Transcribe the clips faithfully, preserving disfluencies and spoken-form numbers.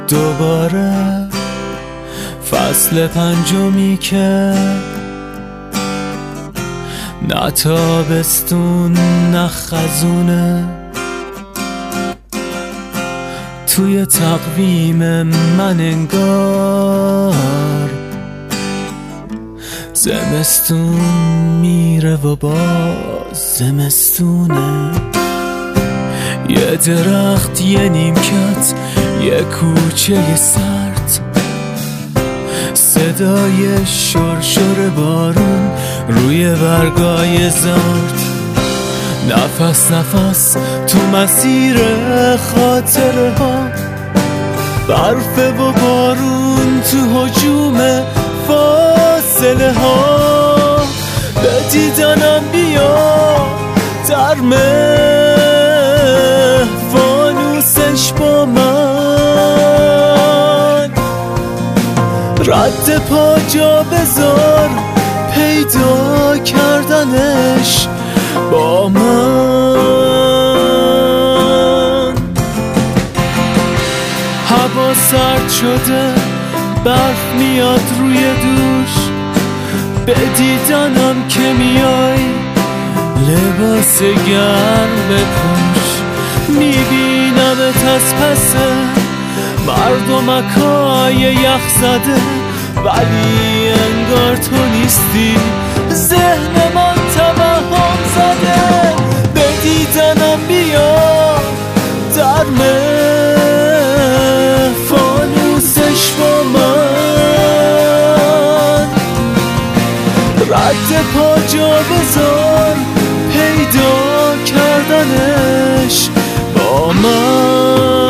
دوباره فصل پنجمی که نه تابستون نه خزونه، توی تقویم من انگار زمستون میره و باز زمستونه. یه درخت، یه نیمکت، یه کوچه سرد، صدای شرشر بارون روی برگای زرد، نفس نفس تو مسیر خاطره ها، برف و بارون تو هجوم فاصله ها. به دیدنم بیا ترمه فانوسش با من، رد پا جا بذار پیدا کردنش با من. هوا سرد شده، برف میاد روی دوش، به دیدنم که میای لباس گرم بپوش. میبینمت از پس مردمکای یخ زده، ولی انگار تو نیستی، ذهن من توهم زده. به دیدنم بیا درمه فانوسش با من، رد پا جا بذار پیدا کردنش با من.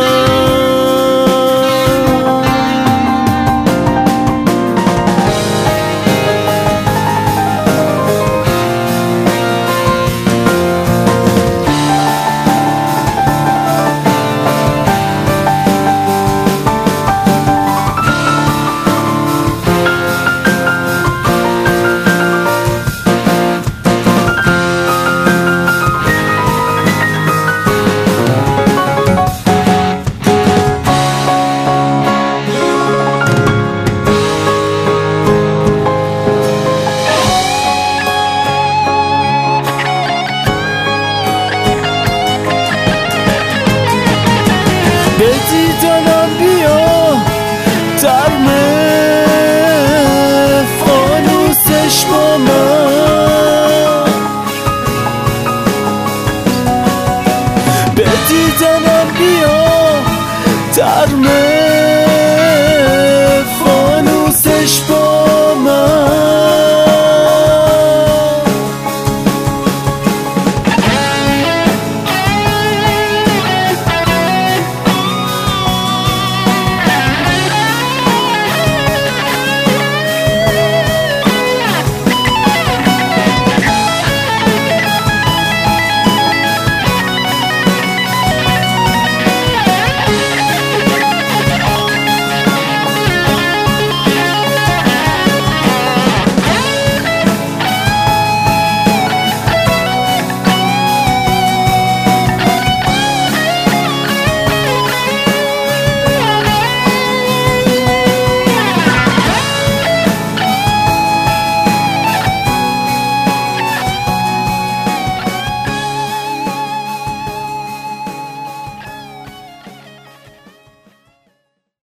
به دیدنم بیا درمه فانوسش با من، به دیدنم بیا درمه